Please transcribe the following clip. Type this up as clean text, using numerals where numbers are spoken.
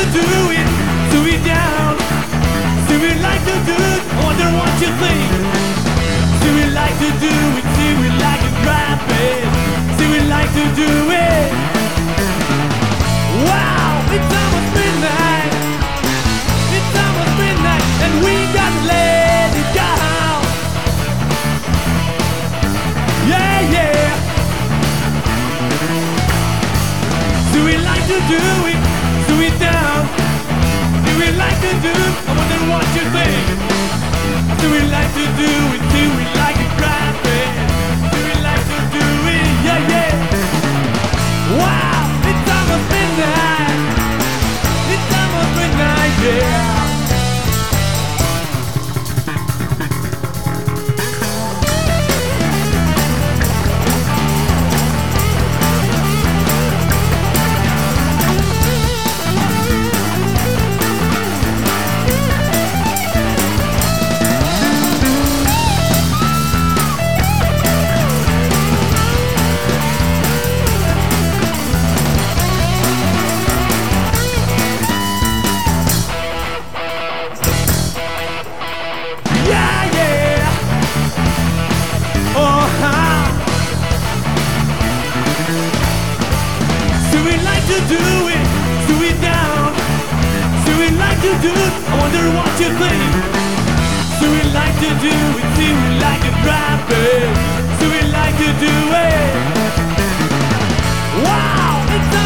to do it, do it down. Do we like to do it? I wonder what you think. Do we like to do it? Do we like it rapid? Do we like to do it? Wow, it's almost midnight. It's almost midnight, and we got to let it go. Yeah, yeah. Do we like to do it? Do it down. Do we like to do it? I wonder what you think. Do we like to do it? Do we like it rapid? Do we like to do it? Yeah, yeah. Wow, it's almost midnight. It's almost midnight, yeah. To do it, do it down. Do we like to do it? I wonder what you think. Do we like to do it? Do we like it rapid? Do we like to do it? Wow, it's